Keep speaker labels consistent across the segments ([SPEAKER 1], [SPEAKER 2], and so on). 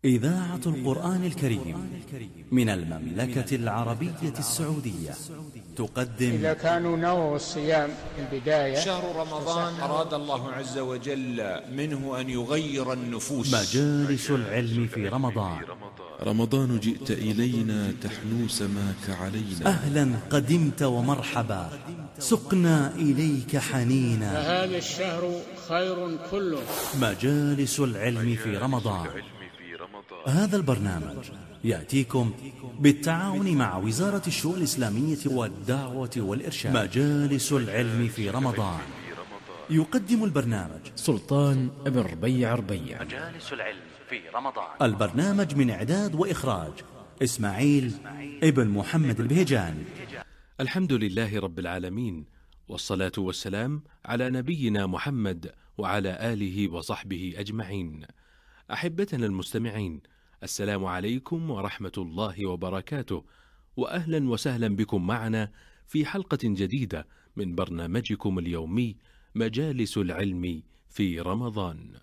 [SPEAKER 1] إذاعة القرآن الكريم من المملكة العربية السعودية تقدم.
[SPEAKER 2] إذا كانوا نووا الصيام في البداية،
[SPEAKER 3] شهر رمضان أراد الله عز وجل منه أن يغير النفوس.
[SPEAKER 1] مجالس العلم في رمضان.
[SPEAKER 4] رمضان جئت إلينا تحنو سماك علينا،
[SPEAKER 1] أهلا قدمت ومرحبا سقنا إليك حنينا.
[SPEAKER 2] فهذا الشهر خير كله.
[SPEAKER 1] مجالس العلم في رمضان. هذا البرنامج يأتيكم بالتعاون مع وزارة الشؤون الإسلامية والدعوة والإرشاد. مجالس العلم في رمضان. يقدم البرنامج
[SPEAKER 5] سلطان بن ربيع ربيع.
[SPEAKER 1] مجالس العلم في رمضان. البرنامج من إعداد وإخراج إسماعيل ابن محمد البهجان.
[SPEAKER 5] الحمد لله رب العالمين، والصلاة والسلام على نبينا محمد وعلى آله وصحبه أجمعين. أحبتنا المستمعين، السلام عليكم ورحمة الله وبركاته، وأهلا وسهلا بكم معنا في حلقة جديدة من برنامجكم اليومي مجالس العلم في رمضان.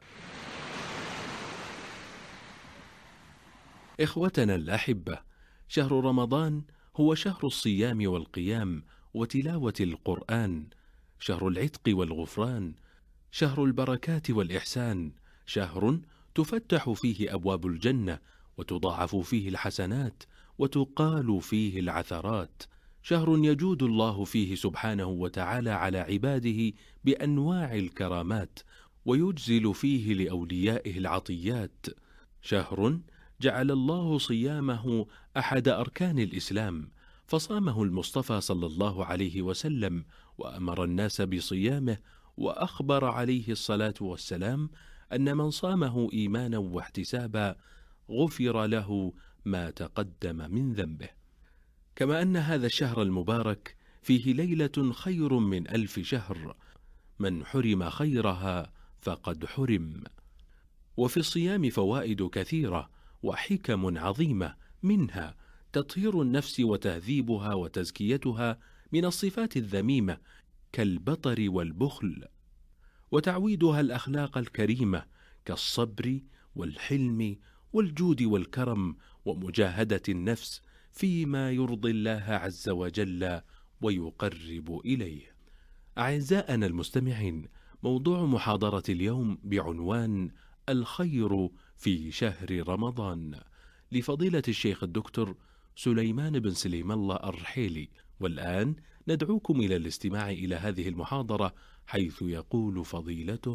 [SPEAKER 5] إخوتنا الأحبة، شهر رمضان هو شهر الصيام والقيام وتلاوة القرآن، شهر العتق والغفران، شهر البركات والإحسان، شهر تفتح فيه أبواب الجنة وتضاعف فيه الحسنات وتقال فيه العثرات، شهر يجود الله فيه سبحانه وتعالى على عباده بأنواع الكرامات ويجزل فيه لأوليائه العطيات، شهر جعل الله صيامه أحد أركان الإسلام، فصامه المصطفى صلى الله عليه وسلم وأمر الناس بصيامه، وأخبر عليه الصلاة والسلام أن من صامه إيمانا واحتسابا غفر له ما تقدم من ذنبه. كما أن هذا الشهر المبارك فيه ليلة خير من 1000 شهر، من حرم خيرها فقد حرم. وفي الصيام فوائد كثيرة وحكم عظيمة، منها تطهير النفس وتهذيبها وتزكيتها من الصفات الذميمة كالبطر والبخل، وتعويدها الأخلاق الكريمة كالصبر والحلم والجود والكرم ومجاهدة النفس فيما يرضي الله عز وجل ويقرب إليه. أعزائنا المستمعين، موضوع محاضرة اليوم بعنوان الخير في شهر رمضان، لفضيلة الشيخ الدكتور سليمان بن سليم الله الرحيلي. والآن ندعوكم إلى الاستماع إلى هذه المحاضرة، حيث يقول فضيلته: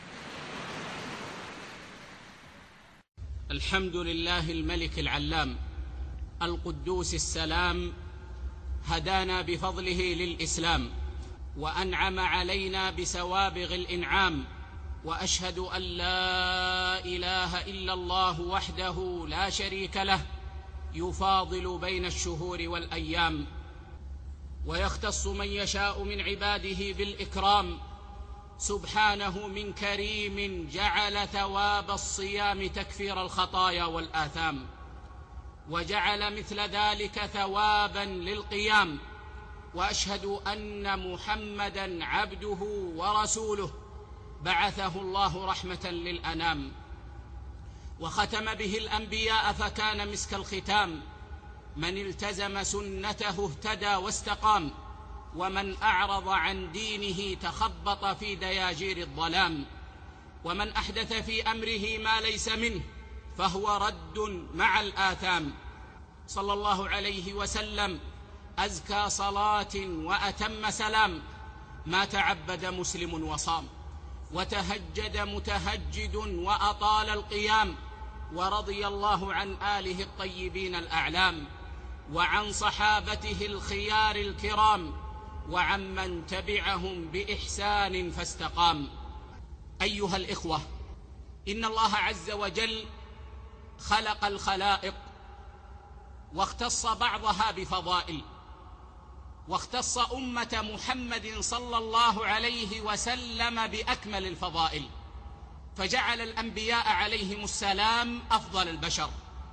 [SPEAKER 6] الحمد لله الملك العلام القدوس السلام، هدانا بفضله للإسلام وأنعم علينا بسوابغ الإنعام، وأشهد أن لا إله إلا الله وحده لا شريك له، يفاضل بين الشهور والأيام ويختص من يشاء من عباده بالإكرام، سبحانه من كريم جعل ثواب الصيام تكفير الخطايا والآثام، وجعل مثل ذلك ثوابا للقيام. وأشهد أن محمدا عبده ورسوله، بعثه الله رحمة للأنام، وختم به الأنبياء فكان مسك الختام، من التزم سنته اهتدى واستقام، ومن أعرض عن دينه تخبط في دياجير الظلام، ومن أحدث في أمره ما ليس منه فهو رد مع الآثام. صلى الله عليه وسلم أزكى صلاة وأتم سلام، ما تعبد مسلم وصام، وتهجد متهجد وأطال القيام، ورضي الله عن آله الطيبين الأعلام، وعن صحابته الخيار الكرام، وعن من تبعهم بإحسان فاستقام. أيها الإخوة، إن الله عز وجل خلق الخلائق واختص بعضها بفضائل، واختص أمة محمد صلى الله عليه وسلم بأكمل الفضائل، فجعل الأنبياء عليهم السلام أفضل البشر،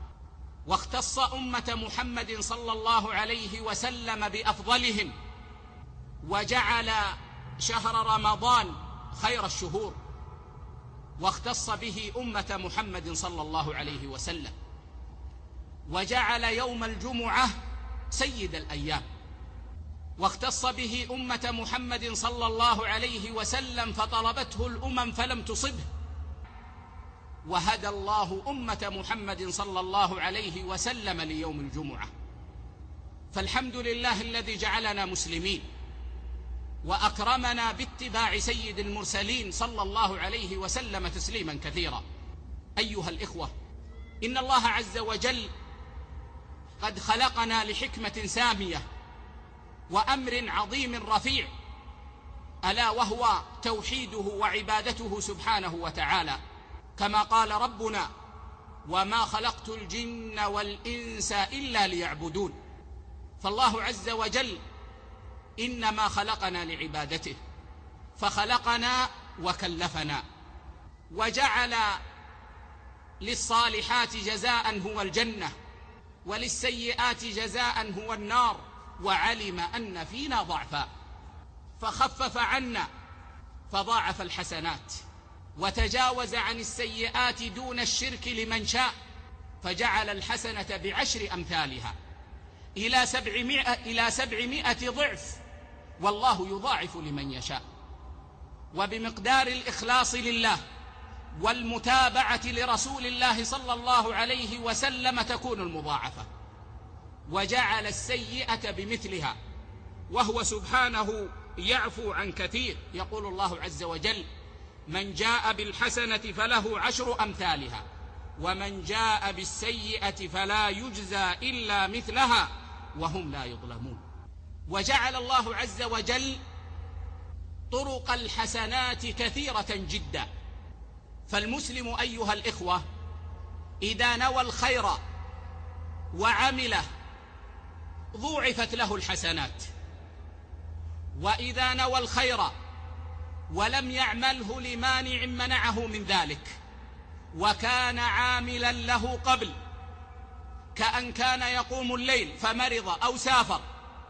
[SPEAKER 6] واختص أمة محمد صلى الله عليه وسلم بأفضلهم، وجعل شهر رمضان خير الشهور، واختص به أمة محمد صلى الله عليه وسلم، وجعل يوم الجمعة سيد الأيام، واختص به أمة محمد صلى الله عليه وسلم فطلبته الأمم فلم تصبه، وهدى الله أمة محمد صلى الله عليه وسلم ليوم الجمعة. فالحمد لله الذي جعلنا مسلمين وأكرمنا باتباع سيد المرسلين صلى الله عليه وسلم تسليما كثيرا. أيها الإخوة، إن الله عز وجل قد خلقنا لحكمة سامية وأمر عظيم رفيع، ألا وهو توحيده وعبادته سبحانه وتعالى، كما قال ربنا: وما خلقت الجن والإنس إلا ليعبدون. فالله عز وجل إنما خلقنا لعبادته، فخلقنا وكلفنا، وجعل للصالحات جزاء هو الجنة، وللسيئات جزاء هو النار، وعلم أن فينا ضعفا فخفف عنا فضاعف الحسنات، وتجاوز عن السيئات دون الشرك لمن شاء، فجعل الحسنة ب10 أمثالها إلى 700 ضعف، والله يضاعف لمن يشاء. وبمقدار الإخلاص لله والمتابعة لرسول الله صلى الله عليه وسلم تكون المضاعفة. وجعل السيئة بمثلها، وهو سبحانه يعفو عن كثير. يقول الله عز وجل: من جاء بالحسنة فله 10 أمثالها، ومن جاء بالسيئة فلا يجزى إلا مثلها وهم لا يظلمون. وجعل الله عز وجل طرق الحسنات كثيرة جدا، فالمسلم أيها الإخوة إذا نوى الخير وعمله ضوعفت له الحسنات، وإذا نوى الخير ولم يعمله لمانع منعه من ذلك وكان عاملا له قبل، كأن كان يقوم الليل فمرض أو سافر،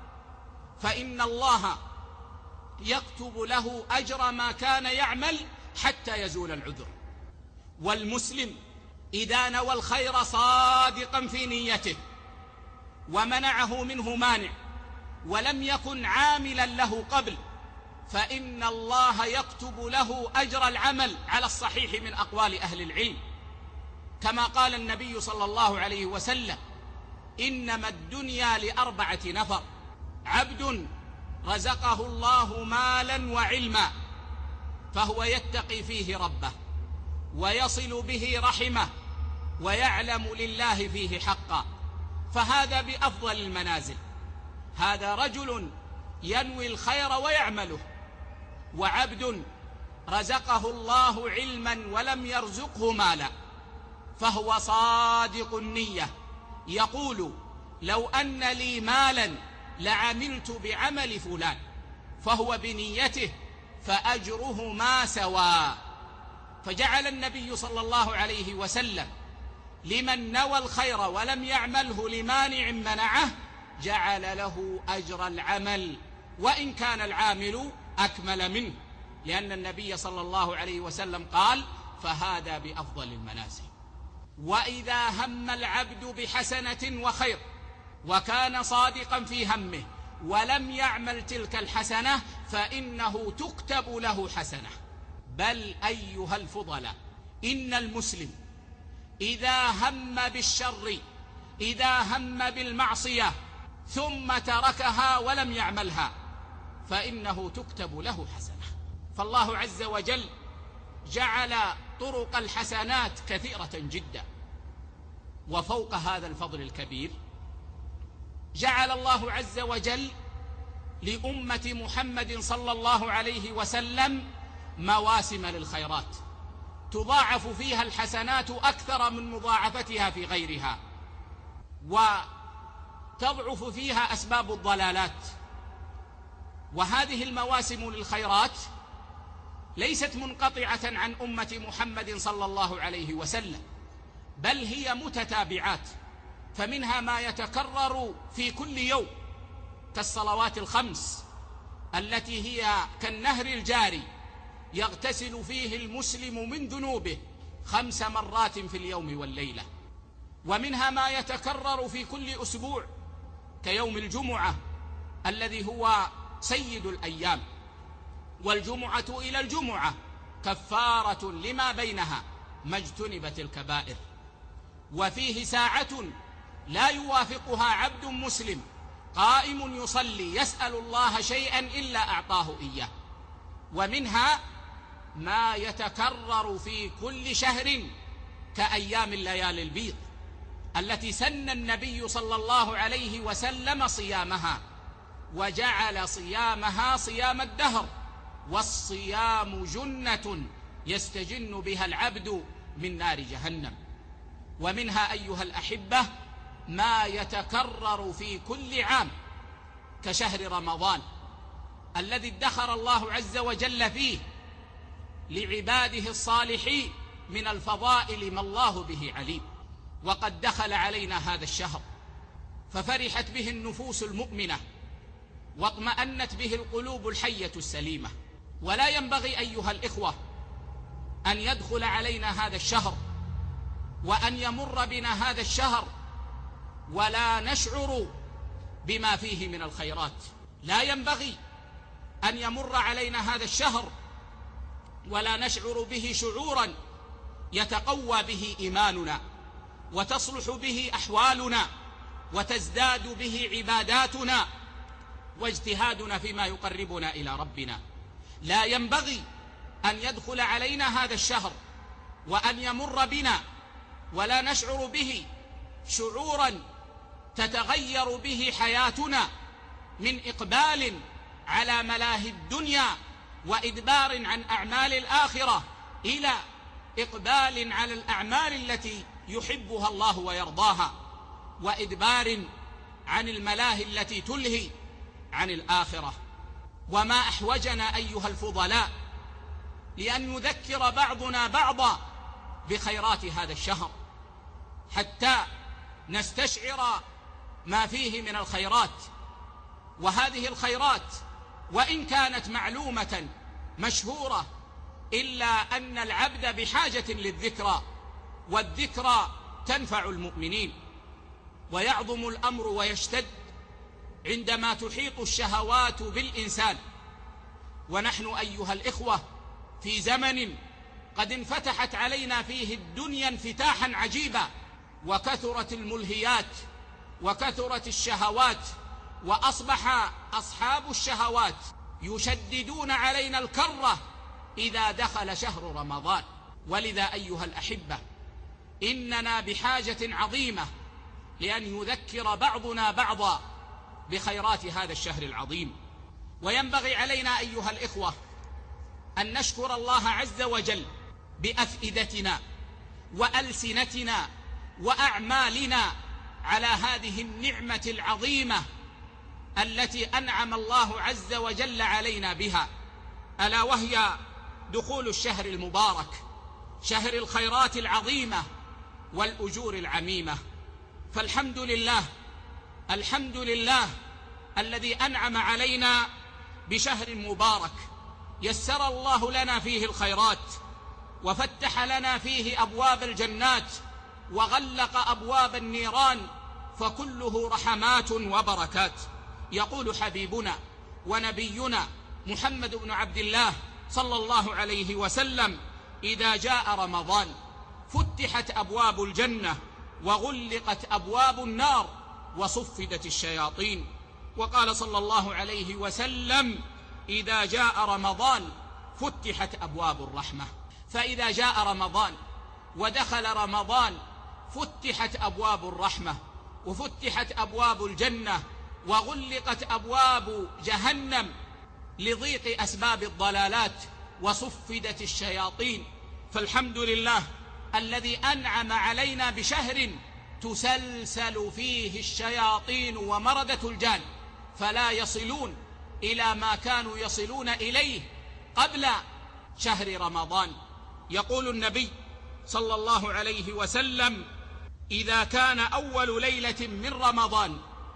[SPEAKER 6] فإن الله يكتب له أجر ما كان يعمل حتى يزول العذر. والمسلم إذا نوى الخير صادقا في نيته ومنعه منه مانع ولم يكن عاملا له قبل، فإن الله يكتب له أجر العمل على الصحيح من أقوال أهل العلم، كما قال النبي صلى الله عليه وسلم: إنما الدنيا ل4 نفر: عبد رزقه الله مالا وعلما فهو يتقي فيه ربه ويصل به رحمه ويعلم لله فيه حقا، فهذا بأفضل المنازل. هذا رجل ينوي الخير ويعمله، وعبد رزقه الله علما ولم يرزقه مالا فهو صادق النية، يقول: لو أن لي مالا لعملت بعمل فلان، فهو بنيته فأجرهما سواء. فجعل النبي صلى الله عليه وسلم لمن نوى الخير ولم يعمله لمانع منعه جعل له أجر العمل، وإن كان العامل أكمل منه، لأن النبي صلى الله عليه وسلم قال: فهذا بأفضل المنازل. وإذا هم العبد بحسنة وخير وكان صادقا في همه ولم يعمل تلك الحسنة فإنه تكتب له حسنة. بل أيها الفضلاء، إن المسلم إذا هم بالشر، إذا هم بالمعصية ثم تركها ولم يعملها فإنه تكتب له حسنة. فالله عز وجل جعل طرق الحسنات كثيرة جدا، وفوق هذا الفضل الكبير جعل الله عز وجل لأمة محمد صلى الله عليه وسلم مواسم للخيرات تضاعف فيها الحسنات أكثر من مضاعفتها في غيرها، وتضعف فيها أسباب الضلالات. وهذه المواسم للخيرات ليست منقطعة عن أمة محمد صلى الله عليه وسلم، بل هي متتابعات، فمنها ما يتكرر في كل يوم كالصلوات الخمس التي هي كالنهر الجاري يغتسل فيه المسلم من ذنوبه 5 مرات في اليوم والليلة. ومنها ما يتكرر في كل أسبوع كيوم الجمعة الذي هو سيد الأيام، والجمعة إلى الجمعة كفارة لما بينها ما اجتنبت الكبائر. وفيه ساعة لا يوافقها عبد مسلم قائم يصلي يسأل الله شيئا إلا أعطاه إياه. ومنها ما يتكرر في كل شهر كأيام الليالي البيض التي سن النبي صلى الله عليه وسلم صيامها، وجعل صيامها صيام الدهر، والصيام جنة يستجن بها العبد من نار جهنم. ومنها أيها الأحبة ما يتكرر في كل عام كشهر رمضان الذي ادخر الله عز وجل فيه لعباده الصالحين من الفضائل ما الله به عليم. وقد دخل علينا هذا الشهر ففرحت به النفوس المؤمنة واطمأنت به القلوب الحية السليمة. ولا ينبغي أيها الإخوة أن يدخل علينا هذا الشهر وأن يمر بنا هذا الشهر ولا نشعر بما فيه من الخيرات. لا ينبغي أن يمر علينا هذا الشهر ولا نشعر به شعورا يتقوى به إيماننا وتصلح به أحوالنا وتزداد به عباداتنا واجتهادنا فيما يقربنا إلى ربنا. لا ينبغي أن يدخل علينا هذا الشهر وأن يمر بنا ولا نشعر به شعورا تتغير به حياتنا من إقبال على ملاهي الدنيا وإدبار عن أعمال الآخرة إلى إقبال على الأعمال التي يحبها الله ويرضاها، وإدبار عن الملاهي التي تلهي عن الآخرة. وما أحوجنا أيها الفضلاء لأن يذكر بعضنا بعضا بخيرات هذا الشهر حتى نستشعر ما فيه من الخيرات. وهذه الخيرات وإن كانت معلومة مشهورة إلا أن العبد بحاجة للذكرى، والذكرى تنفع المؤمنين. ويعظم الأمر ويشتد عندما تحيط الشهوات بالإنسان. ونحن أيها الإخوة في زمن قد انفتحت علينا فيه الدنيا انفتاحا عجيبا، وكثرت الملهيات وكثرت الشهوات، وأصبح أصحاب الشهوات يشددون علينا الكرة إذا دخل شهر رمضان. ولذا أيها الأحبة إننا بحاجة عظيمة لأن يذكر بعضنا بعضا بخيرات هذا الشهر العظيم. وينبغي علينا أيها الإخوة أن نشكر الله عز وجل بأفئدتنا وألسنتنا وأعمالنا على هذه النعمة العظيمة التي أنعم الله عز وجل علينا بها، ألا وهي دخول الشهر المبارك، شهر الخيرات العظيمة والأجور العميمة. فالحمد لله، الحمد لله الذي أنعم علينا بشهر مبارك يسر الله لنا فيه الخيرات وفتح لنا فيه أبواب الجنات وغلق أبواب النيران، فكله رحمات وبركات. يقول حبيبنا ونبينا محمد بن عبد الله صلى الله عليه وسلم: إذا جاء رمضان فتحت أبواب الجنة وغلقت أبواب النار وصفدت الشياطين. وقال صلى الله عليه وسلم: إذا جاء رمضان فتحت أبواب الرحمة. فإذا جاء رمضان ودخل رمضان فتحت أبواب الرحمة وفتحت أبواب الجنة وغلقت أبواب جهنم لضيق أسباب الضلالات وصفدت الشياطين. فالحمد لله الذي أنعم علينا بشهر تسلسل فيه الشياطين ومردة الجان فلا يصلون إلى ما كانوا يصلون إليه قبل شهر رمضان. يقول النبي صلى الله عليه وسلم: إذا كان أول ليلة من رمضان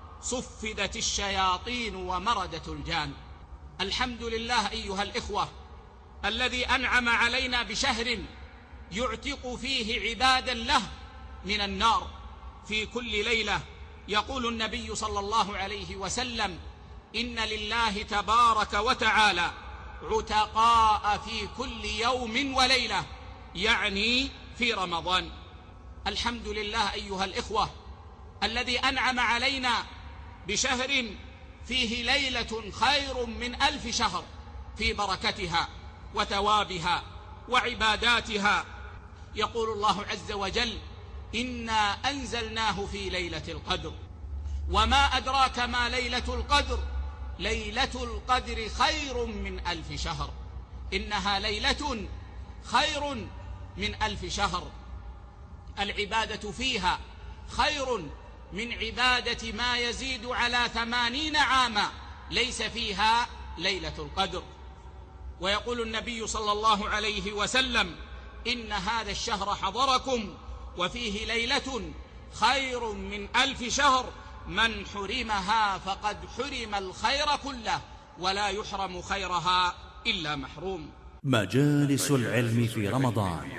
[SPEAKER 6] صفدت الشياطين ومردة الجان. الحمد لله أيها الإخوة الذي أنعم علينا بشهر يعتق فيه عبادا له من النار في كل ليلة. يقول النبي صلى الله عليه وسلم: إن لله تبارك وتعالى عتقاء في كل يوم وليلة، يعني في رمضان. الحمد لله أيها الإخوة الذي أنعم علينا بشهر فيه ليلة خير من 1000 شهر في بركتها وثوابها وعباداتها. يقول الله عز وجل: إنا أنزلناه في ليلة القدر، وما أدراك ما ليلة القدر، ليلة القدر خير من 1000 شهر. إنها ليلة خير من 1000 شهر. العبادة فيها خير من عبادة ما يزيد على 80 عاما ليس فيها ليلة القدر. ويقول النبي صلى الله عليه وسلم: إن هذا الشهر حضركم وفيه ليلة خير من 1000 شهر، من حرمها فقد حرم الخير كله، ولا يحرم خيرها إلا محروم.
[SPEAKER 1] مجالس العلم في رمضان.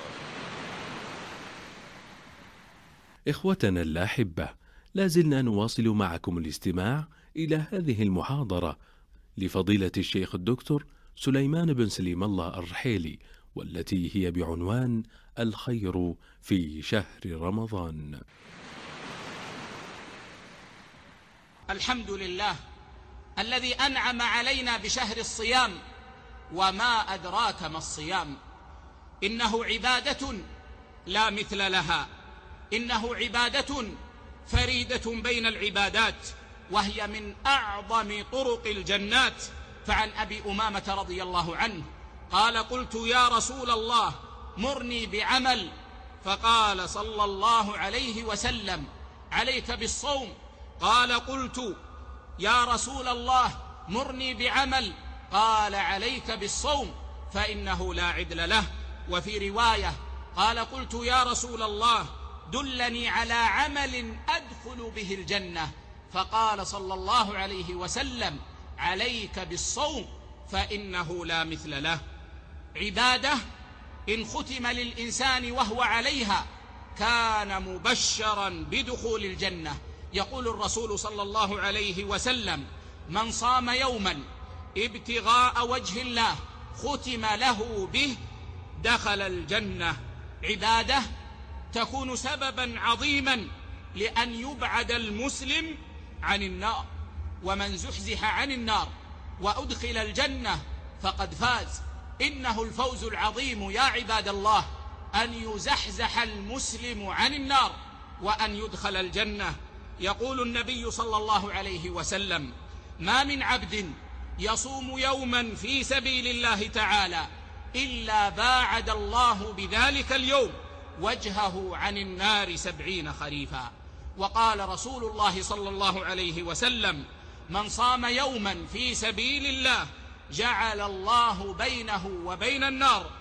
[SPEAKER 5] إخوتنا الأحبة، لازلنا نواصل معكم الاستماع إلى هذه المحاضرة لفضيلة الشيخ الدكتور سليمان بن سليم الله الرحيلي، والتي هي بعنوان الخير في شهر رمضان.
[SPEAKER 6] الحمد لله الذي أنعم علينا بشهر الصيام، وما أدراك ما الصيام. إنه عبادة لا مثل لها، إنه عبادة فريدة بين العبادات، وهي من أعظم طرق الجنات. فعن أبي أمامة رضي الله عنه قال: قلت يا رسول الله مرني بعمل، فقال صلى الله عليه وسلم: عليك بالصوم. قال: قلت يا رسول الله مرني بعمل، قال: عليك بالصوم فإنه لا عدل له. وفي رواية قال: قلت يا رسول الله دلني على عمل أدخل به الجنة، فقال صلى الله عليه وسلم: عليك بالصوم فإنه لا مثل له. عبادة إن ختم للإنسان وهو عليها كان مبشرا بدخول الجنة. يقول الرسول صلى الله عليه وسلم: من صام يوما ابتغاء وجه الله ختم له به دخل الجنة. عبادة تكون سببا عظيما لأن يبعد المسلم عن النار، ومن زحزح عن النار وأدخل الجنة فقد فاز. إنه الفوز العظيم يا عباد الله أن يزحزح المسلم عن النار وأن يدخل الجنة. يقول النبي صلى الله عليه وسلم: ما من عبد يصوم يوما في سبيل الله تعالى إلا باعد الله بذلك اليوم وجهه عن النار 70 خريفا. وقال رسول الله صلى الله عليه وسلم: من صام يوما في سبيل الله جعل الله بينه وبين النار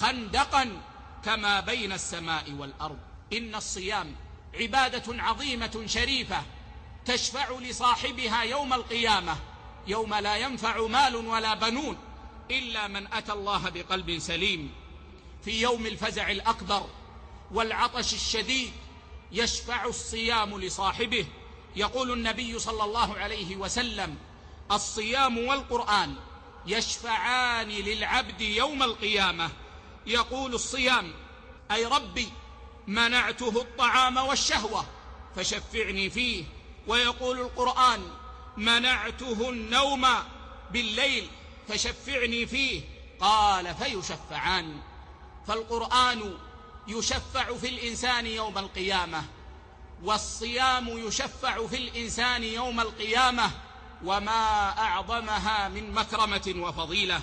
[SPEAKER 6] خندقا كما بين السماء والأرض. إن الصيام عبادة عظيمة شريفة تشفع لصاحبها يوم القيامة، يوم لا ينفع مال ولا بنون إلا من أتى الله بقلب سليم. في يوم الفزع الأكبر والعطش الشديد يشفع الصيام لصاحبه. يقول النبي صلى الله عليه وسلم: الصيام والقرآن يشفعان للعبد يوم القيامة. يقول الصيام: أي ربي منعته الطعام والشهوة فشفعني فيه. ويقول القرآن: منعته النوم بالليل فشفعني فيه. قال: فيشفعان. فالقرآن يشفع في الإنسان يوم القيامة، والصيام يشفع في الإنسان يوم القيامة، وما أعظمها من مكرمة وفضيلة.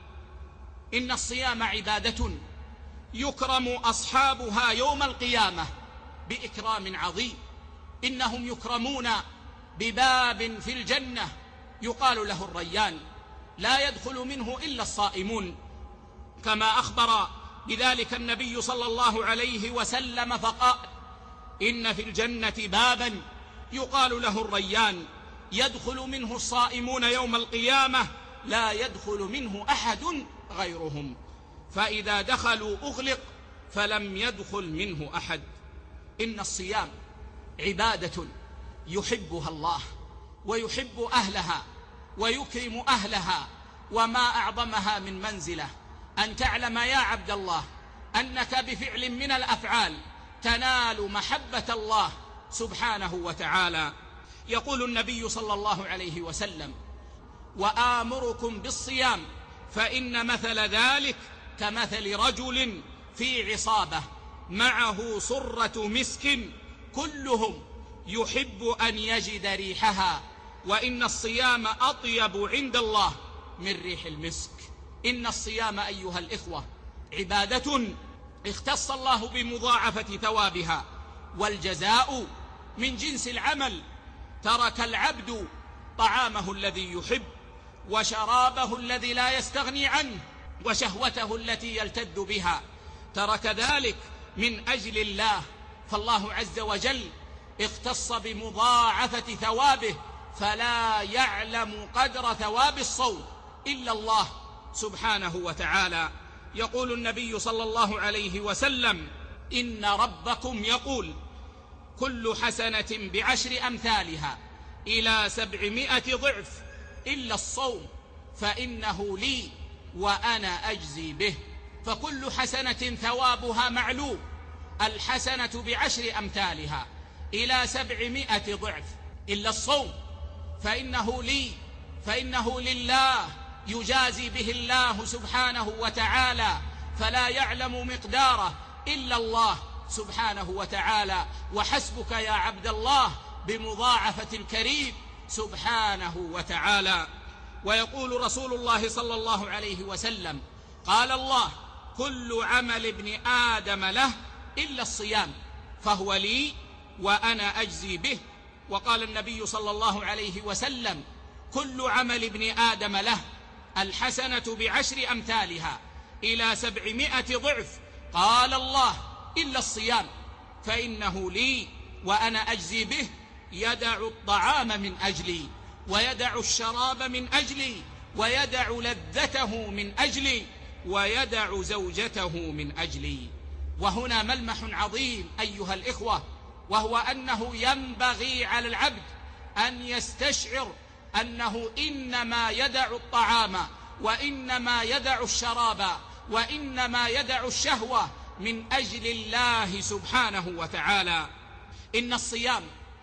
[SPEAKER 6] إن الصيام عبادة يكرم أصحابها يوم القيامة بإكرام عظيم. إنهم يكرمون بباب في الجنة يقال له الريان، لا يدخل منه إلا الصائمون، كما أخبر بذلك النبي صلى الله عليه وسلم فقال: إن في الجنة بابا يقال له الريان يدخل منه الصائمون يوم القيامة لا يدخل منه أحد غيرهم، فإذا دخلوا أغلق فلم يدخل منه أحد. إن الصيام عبادة يحبها الله ويحب أهلها ويكرم أهلها، وما أعظمها من منزلة أن تعلم يا عبد الله أنك بفعل من الأفعال تنال محبة الله سبحانه وتعالى. يقول النبي صلى الله عليه وسلم: وآمركم بالصيام فإن مثل ذلك كمثل رجل في عصابة معه صرة مسك كلهم يحب أن يجد ريحها، وإن الصيام أطيب عند الله من ريح المسك. إن الصيام أيها الإخوة عبادة اختص الله بمضاعفة ثوابها، والجزاء من جنس العمل. ترك العبد طعامه الذي يحب وشرابه الذي لا يستغني عنه وشهوته التي يلتذ بها، ترك ذلك من أجل الله، فالله عز وجل اختص بمضاعفة ثوابه، فلا يعلم قدر ثواب الصوم إلا الله سبحانه وتعالى. يقول النبي صلى الله عليه وسلم: إن ربكم يقول: كل حسنة بعشر أمثالها إلى 700 ضعف إلا الصوم فإنه لي وأنا أجزي به. فكل حسنة ثوابها معلوم، الحسنة بعشر أمثالها إلى 700 ضعف، إلا الصوم فإنه لي، فإنه لله يجازي به الله سبحانه وتعالى، فلا يعلم مقداره إلا الله سبحانه وتعالى. وحسبك يا عبد الله بمضاعفة الكريم سبحانه وتعالى. ويقول رسول الله صلى الله عليه وسلم: قال الله: كل عمل ابن آدم له إلا الصيام فهو لي وأنا أجزي به. وقال النبي صلى الله عليه وسلم: كل عمل ابن آدم له، الحسنة بعشر أمثالها إلى 700 ضعف. قال الله: إلا الصيام فإنه لي وأنا أجزي به. يدع الطعام من أجلي، ويدع الشراب من أجلي، ويدع لذته من أجلي، ويدع زوجته من أجلي. وهنا ملمح عظيم أيها الإخوة، وهو أنه ينبغي على العبد أن يستشعر أنه إنما يدع الطعام، وإنما يدع الشراب، وإنما يدع الشهوة من أجل الله سبحانه وتعالى. إن الصيام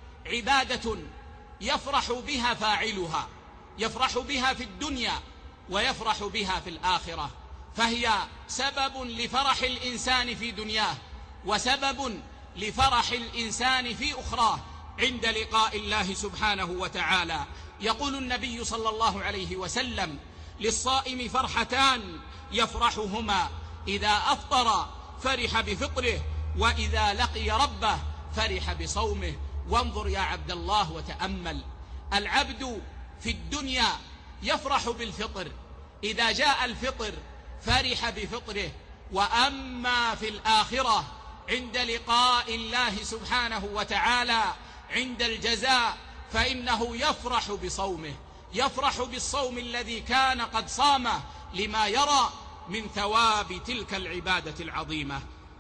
[SPEAKER 6] عبادة يفرح بها فاعلها، يفرح بها في الدنيا ويفرح بها في الآخرة، فهي سبب لفرح الإنسان في دنياه، وسبب لفرح الإنسان في أخراه عند لقاء الله سبحانه وتعالى. يقول النبي صلى الله عليه وسلم: للصائم فرحتان يفرحهما، إذا أفطر فرح بفطره، وإذا لقي ربه فرح بصومه. وانظر يا عبد الله وتأمل، العبد في الدنيا يفرح بالفطر، إذا جاء الفطر فرح بفطره، وأما في الآخرة عند لقاء الله سبحانه وتعالى عند الجزاء فإنه يفرح بصومه، يفرح بالصوم الذي كان قد صامه لما يرى من ثواب تلك العبادة العظيمة.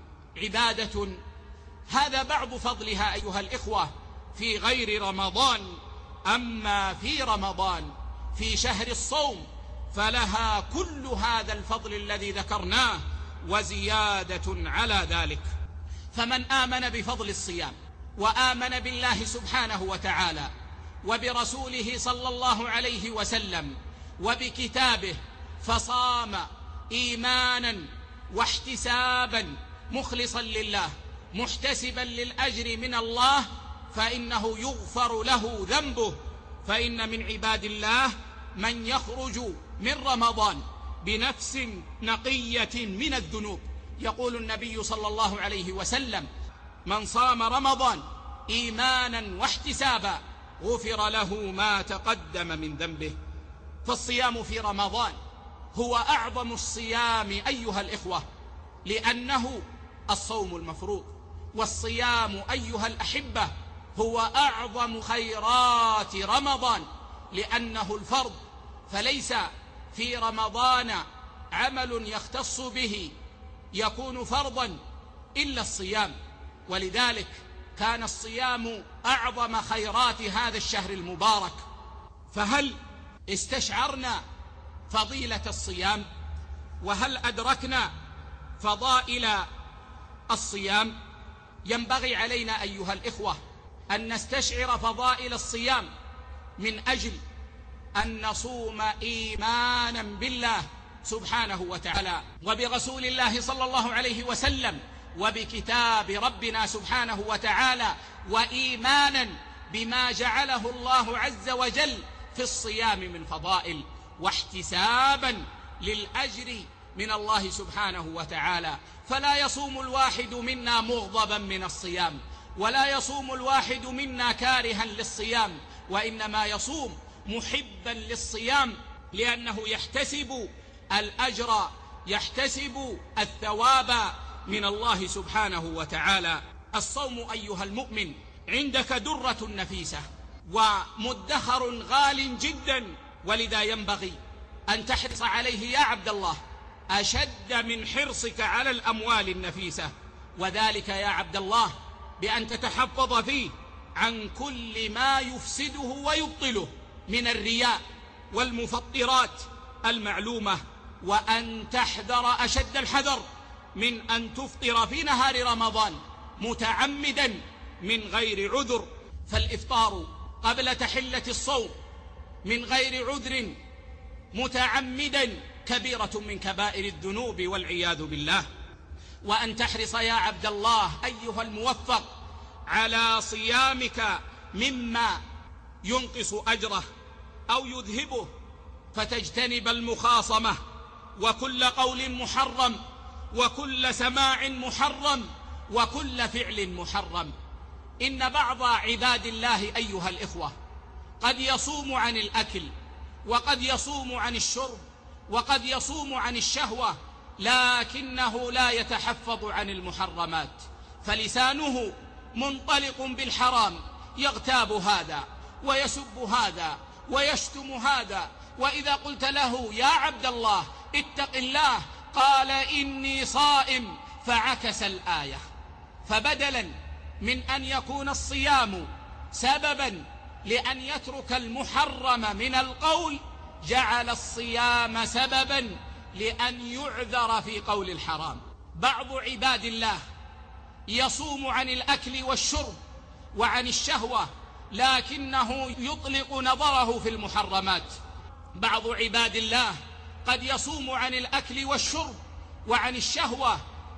[SPEAKER 6] عبادة هذا بعض فضلها أيها الإخوة في غير رمضان، أما في رمضان في شهر الصوم فلها كل هذا الفضل الذي ذكرناه وزيادة على ذلك. فمن آمن بفضل الصيام وآمن بالله سبحانه وتعالى وبرسوله صلى الله عليه وسلم وبكتابه فصام إيمانا واحتسابا مخلصا لله محتسبا للأجر من الله، فإنه يغفر له ذنبه. فإن من عباد الله من يخرج من رمضان بنفس نقية من الذنوب. يقول النبي صلى الله عليه وسلم: من صام رمضان إيمانا واحتسابا غفر له ما تقدم من ذنبه. فالصيام في رمضان هو أعظم الصيام أيها الإخوة، لأنه الصوم المفروض. والصيام أيها الأحبة هو أعظم خيرات رمضان، لأنه الفرض. فليس في رمضان عمل يختص به يكون فرضا إلا الصيام، ولذلك كان الصيام أعظم خيرات هذا الشهر المبارك. فهل استشعرنا فضيلة الصيام؟ وهل أدركنا فضائل الصيام؟ ينبغي علينا أيها الإخوة أن نستشعر فضائل الصيام من أجل أن نصوم إيمانا بالله سبحانه وتعالى وبرسول الله صلى الله عليه وسلم وبكتاب ربنا سبحانه وتعالى، وإيمانا بما جعله الله عز وجل في الصيام من فضائل، واحتسابا للأجر من الله سبحانه وتعالى. فلا يصوم الواحد منا مغضبا من الصيام، ولا يصوم الواحد منا كارها للصيام، وإنما يصوم محبا للصيام، لأنه يحتسب الأجر، يحتسب الثواب من الله سبحانه وتعالى. الصوم أيها المؤمن عندك درة نفيسة ومدخر غال جدا، ولذا ينبغي أن تحرص عليه يا عبد الله أشد من حرصك على الأموال النفيسة، وذلك يا عبد الله بأن تتحفظ فيه عن كل ما يفسده ويبطله من الرياء والمفطرات المعلومة، وأن تحذر أشد الحذر من أن تفطر في نهار رمضان متعمدا من غير عذر، فالإفطار قبل تحلة الصوم من غير عذر متعمدا كبيرة من كبائر الذنوب والعياذ بالله. وأن تحرص يا عبد الله أيها الموفق على صيامك مما ينقص أجره أو يذهبه، فتجتنب المخاصمة وكل قول محرم وكل سماع محرم وكل فعل محرم. إن بعض عباد الله أيها الإخوة قد يصوم عن الأكل، وقد يصوم عن الشرب، وقد يصوم عن الشهوة، لكنه لا يتحفظ عن المحرمات، فلسانه منطلق بالحرام، يغتاب هذا ويسب هذا ويشتم هذا، وإذا قلت له يا عبد الله اتق الله قال إني صائم، فعكس الآية. فبدلا من أن يكون الصيام سببا لأن يترك المحرم من القول، جعل الصيام سببا لأن يعذر في قول الحرام. بعض عباد الله يصوم عن الأكل والشرب وعن الشهوة، لكنه يطلق نظره في المحرمات. بعض عباد الله قد يصوم عن الأكل والشرب وعن الشهوة،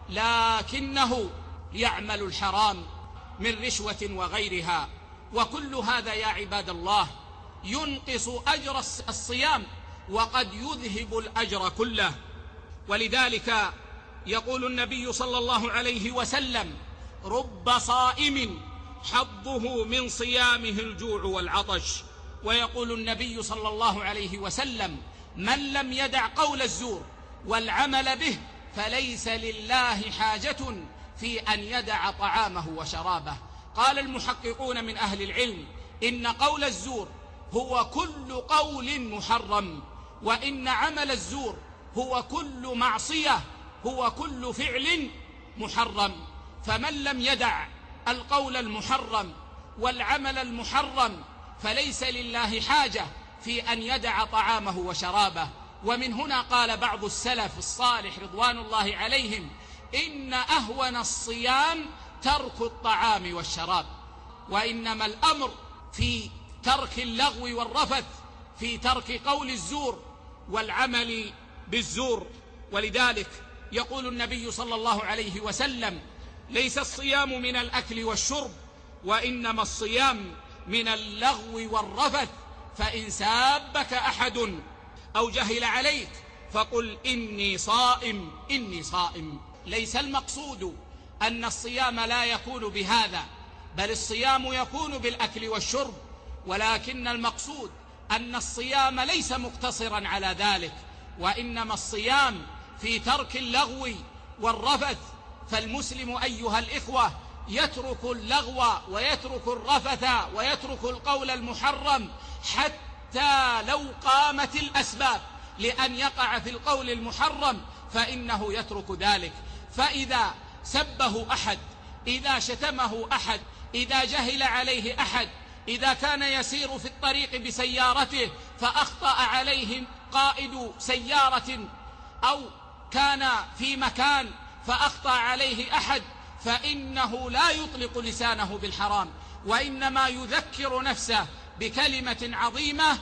[SPEAKER 6] لكنه يعمل الحرام من رشوة وغيرها، وكل هذا يا عباد الله ينقص أجر الصيام وقد يذهب الأجر كله. ولذلك يقول النبي صلى الله عليه وسلم: رب صائم حظه من صيامه الجوع والعطش. ويقول النبي صلى الله عليه وسلم: من لم يدع قول الزور والعمل به فليس لله حاجة في أن يدع طعامه وشرابه. قال المحققون من أهل العلم: إن قول الزور هو كل قول محرم، وإن عمل الزور هو كل معصية، هو كل فعل محرم. فمن لم يدع القول المحرم والعمل المحرم فليس لله حاجة في أن يدع طعامه وشرابه. ومن هنا قال بعض السلف الصالح رضوان الله عليهم: إن أهون الصيام ترك الطعام والشراب، وإنما الأمر في ترك اللغو والرفث، في ترك قول الزور والعمل بالزور. ولذلك يقول النبي صلى الله عليه وسلم: ليس الصيام من الأكل والشرب، وإنما الصيام من اللغو والرفث، فإن سابك أحد أو جهل عليك فقل إني صائم إني صائم. ليس المقصود أن الصيام لا يكون بهذا، بل الصيام يكون بالأكل والشرب، ولكن المقصود أن الصيام ليس مقتصرا على ذلك، وإنما الصيام في ترك اللغو والرفث. فالمسلم أيها الإخوة يترك اللغو ويترك الرفث ويترك القول المحرم حتى لو قامت الأسباب، لأن يقع في القول المحرم فإنه يترك ذلك. فإذا سبه أحد، إذا شتمه أحد، إذا جهل عليه أحد، إذا كان يسير في الطريق بسيارته فأخطأ عليه قائد سيارة، أو كان في مكان فأخطأ عليه أحد، فإنه لا يطلق لسانه بالحرام، وإنما يذكر نفسه بكلمة عظيمة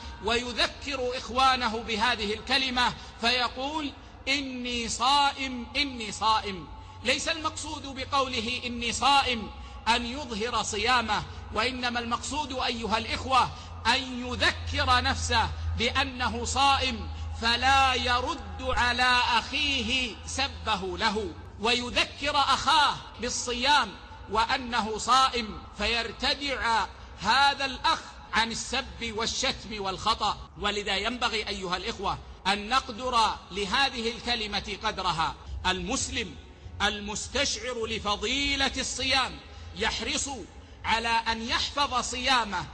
[SPEAKER 6] ويذكر إخوانه بهذه الكلمة فيقول إني صائم إني صائم. ليس المقصود بقوله إني صائم أن يظهر صيامه، وإنما المقصود أيها الإخوة أن يذكر نفسه بأنه صائم، فلا يرد على أخيه سبه له، ويذكر أخاه بالصيام وأنه صائم، فيرتدع هذا الأخ عن السب والشتم والخطأ. ولذا ينبغي أيها الإخوة أن نقدر لهذه الكلمة قدرها. المسلم المستشعر لفضيلة الصيام يحرص على أن يحفظ صيامه،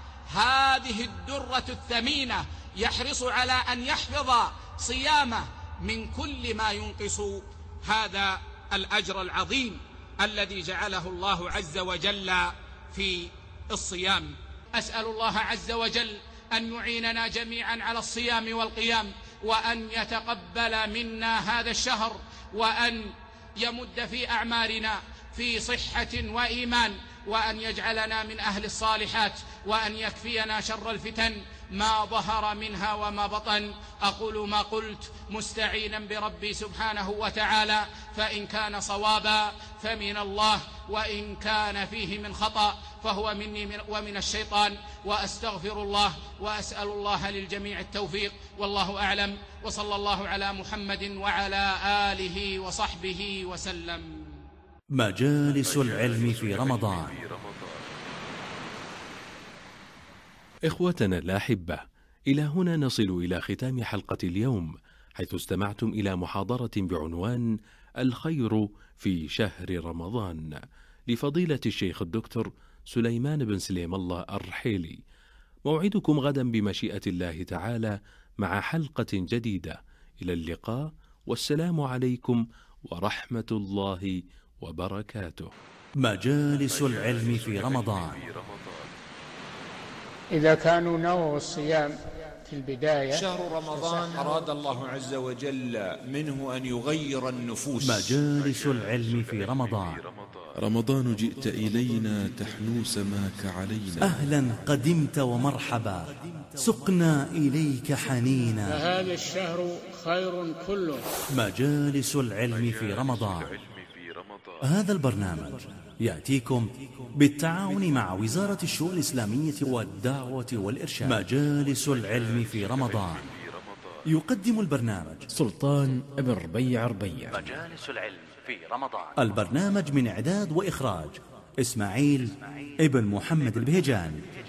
[SPEAKER 6] هذه الدرة الثمينة، يحرص على أن يحفظ صيامه من كل ما ينقص هذا الأجر العظيم الذي جعله الله عز وجل في الصيام. أسأل الله عز وجل أن يعيننا جميعا على الصيام والقيام، وأن يتقبل منا هذا الشهر، وأن يمد في أعمارنا في صحة وإيمان، وأن يجعلنا من أهل الصالحات، وأن يكفينا شر الفتن ما ظهر منها وما بطن. أقول ما قلت مستعينا بربي سبحانه وتعالى، فإن كان صوابا فمن الله، وإن كان فيه من خطأ فهو مني ومن الشيطان، وأستغفر الله وأسأل الله للجميع التوفيق، والله أعلم، وصلى الله على محمد وعلى آله وصحبه وسلم.
[SPEAKER 1] مجالس العلم في رمضان.
[SPEAKER 5] إخوتنا الأحبة، إلى هنا نصل إلى ختام حلقة اليوم، حيث استمعتم إلى محاضرة بعنوان الخير في شهر رمضان لفضيلة الشيخ الدكتور سليمان بن سليم الله الرحيلي. موعدكم غدا بمشيئة الله تعالى مع حلقة جديدة. إلى اللقاء، والسلام عليكم ورحمة الله وبركاته.
[SPEAKER 1] مجالس العلم في رمضان.
[SPEAKER 2] إذا كانوا نووا الصيام في البداية،
[SPEAKER 3] شهر رمضان أراد الله عز وجل منه أن يغير النفوس.
[SPEAKER 1] مجالس العلم في رمضان.
[SPEAKER 4] رمضان جئت إلينا تحنو سماك علينا.
[SPEAKER 1] أهلا قدمت ومرحبا، سقنا إليك حنينا،
[SPEAKER 2] فهذا الشهر خير كله.
[SPEAKER 1] مجالس العلم في رمضان. هذا البرنامج يأتيكم بالتعاون مع وزارة الشؤون الإسلامية والدعوة والإرشاد. مجالس العلم في رمضان. يقدم البرنامج
[SPEAKER 7] سلطان بن ربيع ربيع.
[SPEAKER 1] مجالس العلم في رمضان. البرنامج من إعداد وإخراج إسماعيل ابن محمد البهجان.